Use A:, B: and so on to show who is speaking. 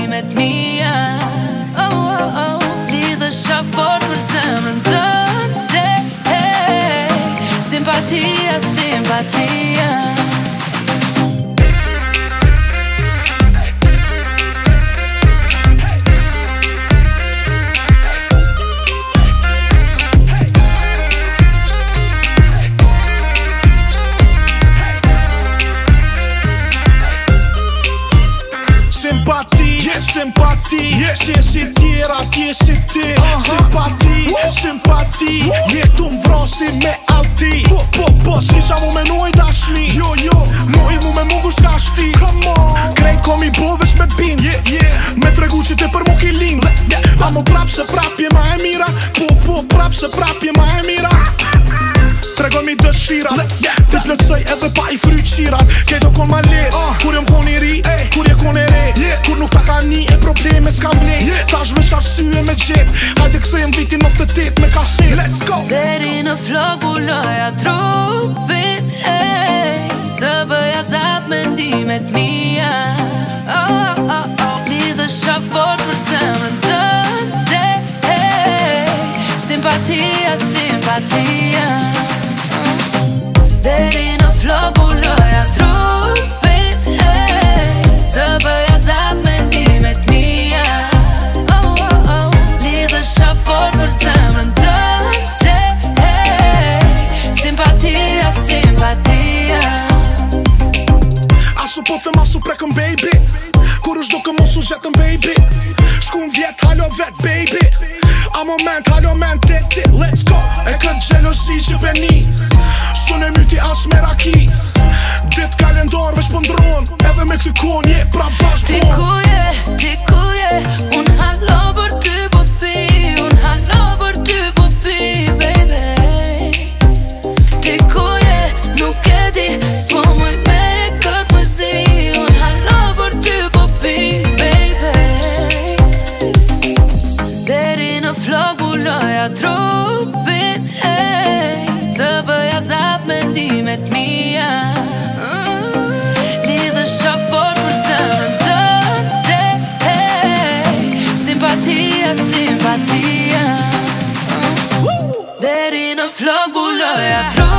A: mendimet mia. Lidhesha fort për zemrën tënde. Simpatia, simpatia.
B: Simpati, si si tjera, ti si ti. Simpati, jetu m'vrasi me alti. S'kisha mu me nuj dashni. Nuj mu me mu gusht ka shti. Krejt kom i bo veç me t'bin. Me tregu që ti për mu ki lind. A mu prap se prap je ma e mira. Prap se prap je ma e mira. Tregoj mi dëshirat, ti plëtsoj edhe pa i fryt qirat. Kejto kon ma let, kur jom kon i ri, kur je kon e re. Kur nuk ta ka ni e probleme s'kam vlej. Tash veç arsye me gjep, hajde kthejm vitin 98 me kaset. Let's go!
A: Deri në flok buloja trupin, të bëja zap mendimet mia. Lidhesha fort për zemrën tënde. Simpatia, simpatia. Deri në flok buloja trupin, të bëja zap mendimet mia. Lidhesha fort për zemrën tënde. Simpatia, simpatia.
B: Asu po them asu prekëm baby. Kur është duke mos u gjetëm baby. Shkum vjet halo vet baby. A moment halo men teti. Let's go. E këtë gjelosi që veni sun e myti as me raki. Dit kalendar veç po ndron. Edhe me këtë kon je pra bashkë.
A: Ti ku je, un halo për ty po pi. Un halo për ty po pi, baby. Ti ku je, nuk e di, s'po muj me këtë mërzi. Un halo për ty po pi, baby. Deri në flok buloja trupin, të bëja zap mendimet mia. Lidhesha fort për zemrën tënde. Simpatia, simpatia. Deri në flok buloja trupin.